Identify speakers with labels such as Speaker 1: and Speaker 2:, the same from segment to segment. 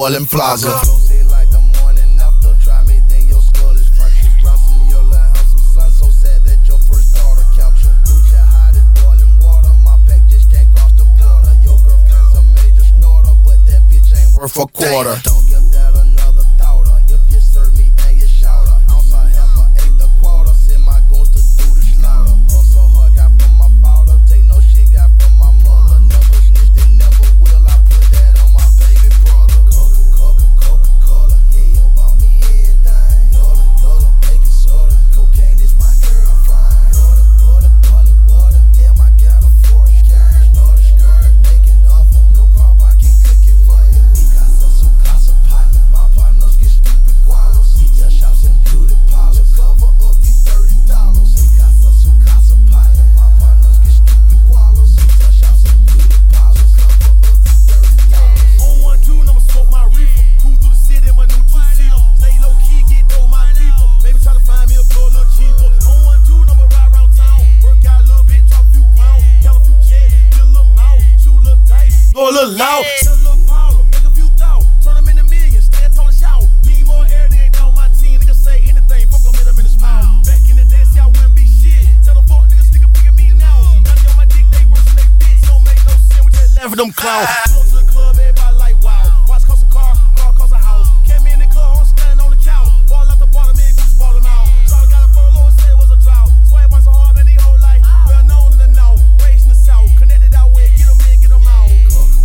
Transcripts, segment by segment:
Speaker 1: Orland Plaza.
Speaker 2: Like the morning after, try me, then your skull is fractured. Ransom your little house, some sun, so sad that your first daughter captured. Lucha hot as boiling water, my pack just can't cross the border. Your girlfriend's a major snorter, but that bitch ain't worth a quarter. Don't give that another thought, if you serve me and you shout her. Ounce I have a eighth a quarter, send my goons to do the slaughter. Also hard, got from my powder, take no shit, got from my mother. Never snitched and never will, I put that on my baby brother. Coca-Cola, yeah, yo, bought me everything. Yola, baking soda, cocaine is my girlfriend. Water, boiling water, damn, I got a forest skirt. Making offer, no problem, I can cook it for you. We got su casa partner, my partners get stupid gualos. Retail shops and beauty parlors, cover up these $30. We got su casa partner, my partners get stupid gualos. Retail shops and beauty parlors, cover up these $30.
Speaker 3: On 1-2, I'ma smoke my reefer. Cruise through the city in my new two-seater. Stay low key, get dough, my people. Maybe try to find me a floor a little cheaper. On 1-2, I'ma ride around town. Work out a little bit, drop a few pounds. Count a few checks, get a little mouth. Shoot a little dice, blow a little loud. Sell a little powder, make a few thou. Turn them into millions, stand tall and shout. Me more air, they ain't down my team. Niggas say anything, fuck them, hit them in the smile. Back in the day, see I wouldn't be shit. Tell them fuck niggas, nigga picking me now. Got on my dick, they worse than they bitch. Don't make no sense, we just laughing them clowns. Go to the club, everybody like wow. Watch cost a car cost a house. Came in the club, I'm standing on the couch. Ball out the bottom, me and Gucci ballin' out. Charlie got a furlough and said it was a drought. Swag one so hard, man, he whole life. Well known in the know, raised in the south. Connected out with, get them in, get them out.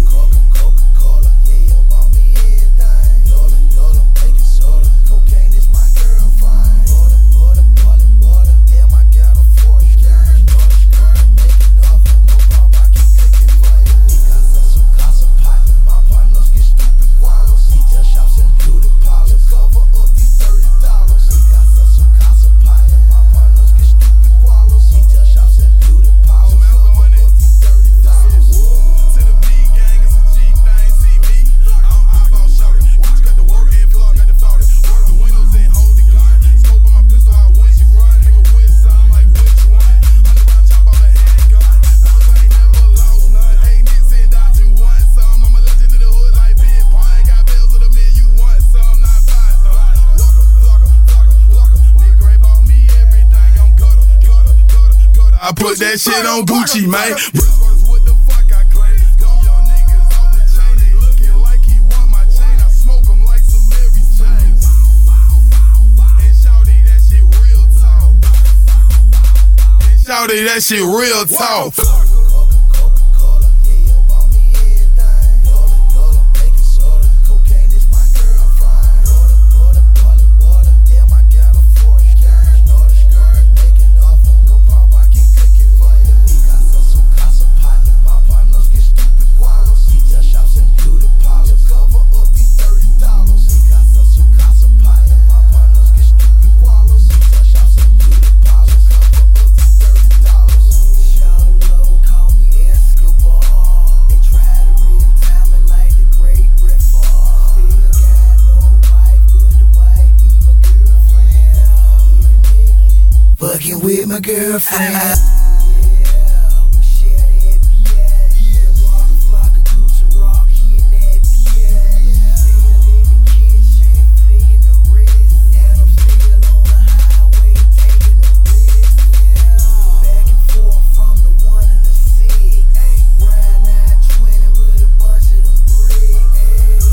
Speaker 3: Coca-Cola, yeah, yo, bought me everything. Yola, baking soda, cocaine is my girlfriend. Water, boiling water, damn, I got a forest skirt. Making offer, no problem, I can cook it for you. We got su casa partner, my partners get stupid gualos. Retail shops and beauty parlors, cover up these $30. We got su casa partner, my partners get stupid gualos. Retail shops and beauty parlors, cover up these $30.
Speaker 4: To the B gang, it's a G thing, see me. I'm high about shorty. Watch got the work and vlog got the 40. Work the windows and hold the gun. Scope on my pistol, how when she run. Nigga with some like which one? 100 round chop on a handgun. Never ain't never lost none. Hey, niggas send out you want some. I'm a legend in the hood like Big Pine. Got bells with a man, you want some. Not Python. Walker. Nigga Gray bought me everything. I'm gutter. I put that shit on Gucci, man. What the fuck I claim? Dumb young niggas off the chain. He looking like he want my chain. I smoke him like some Mary Jane. And shawty, that shit real talk.
Speaker 2: Coca-Cola, yeah, yo, bought me everything. Yola, baking soda, cocaine is my girlfriend. Water, boiling water, damn, I got a forest skirt. Making offer, no problem, I can cook it for you. We got su casa partner, my partners get stupid gualos. Retail shops and beauty parlors, cover up these $30. We got su casa partner, my partners get stupid gualos. Retail shops and beauty parlors, cover up these $30. Shallow, call me Escobar. They try to re-time it like the great Brett Favre. Still got no wife, but the wife be my girlfriend. Even naked, fucking with my girlfriend. Yeah, we share that beer. He a motherfucker, Gucci rock, he in that beer. Still in the kitchen, flicking the wrist. And I'm still on the highway, taking a risk. Back and forth from the 1 and the 6. Grind 920 with a bunch of them bricks.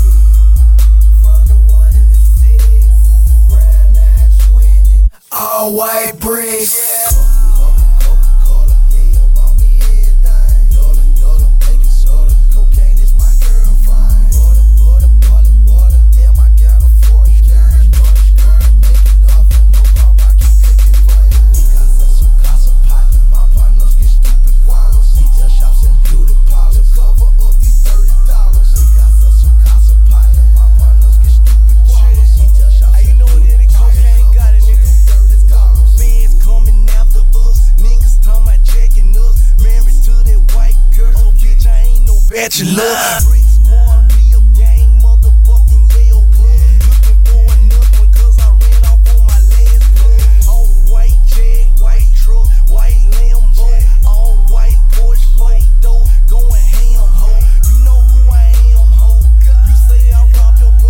Speaker 2: From the 1 and the 6. Grind 920, all white bricks. Coca-Cola, yeah, yo, bought me everything. Yola, baking soda, cocaine is my girlfriend. Water, boiling water, damn, I got a forest skirt. Making offer, no problem, I can cook it for you. We got su casa partner, my partners get stupid gualos. Retail shops and beauty parlors, cover up these $30. We got su casa partner, my partners get stupid gualos. Retail shops and beauty parlors, cover up these $30.
Speaker 3: Fans coming after us, niggas talking about checking us. Married to that white girl, so bitch, I ain't no bachelor. Bricks squad, real gang, motherfucking Yale club. Looking for another one, cause I ran off on my last club. All white Jag, white truck, white Lambo. All white Porsche, white door, going ham, ho. You know who I am, ho. You say I robbed your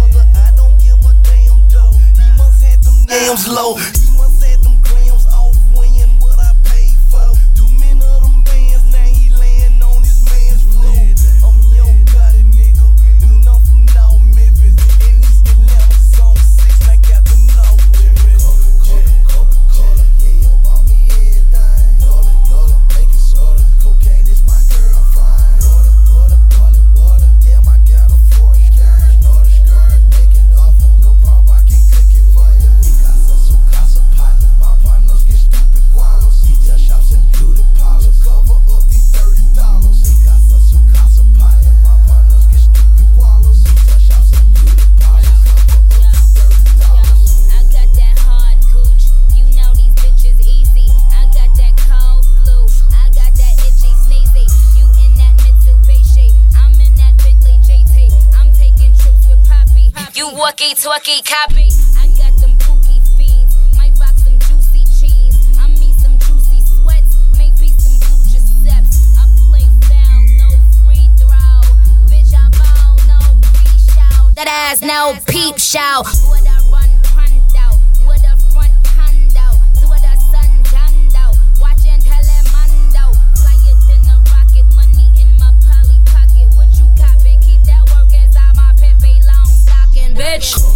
Speaker 2: Grams low. He must had them grams off weighing what I paid for. Too many of them bands, now he laying on his man's floor. I'm young, got it, nigga. And I'm from North Memphis. In East Atlanta, zone 6, I got the North Memphis. Coca-Cola, yeah, yo, bought me everything. Yola, baking soda. Cocaine is my girlfriend. Water, water. Damn, I got a forest girl. Order, making offer. No problem, I can cook it for you. Mi casa, su casa partner. My partners get stupid gualos. Retail shops and beauty parlors. Cover up these $30. Mi casa, su casa partner. My partners get stupid gualos. Retail shops and beauty parlors. Cover up these $30.
Speaker 1: I got that hard cooch. You know these bitches easy. I got that cold flu. I got that itchy sneezy. You in that Mitsubishi. I'm in that Bentley JT. I'm taking trips with Poppy. You walkie-talkie copy. I got them pookie fiends. Might rock some juicy jeans. I mean some juicy sweats. Maybe some blue Giuseppe's. I play foul, no free throw. Bitch, I ball, no pre-show. That ass, no peep show. Would I run out? Would a front condo? To the sun dondo. Watching Telemundo. Flyer than a rocket. Money in my poly pocket. What you copping? Keep that work inside my Pepe long stocking, bitch.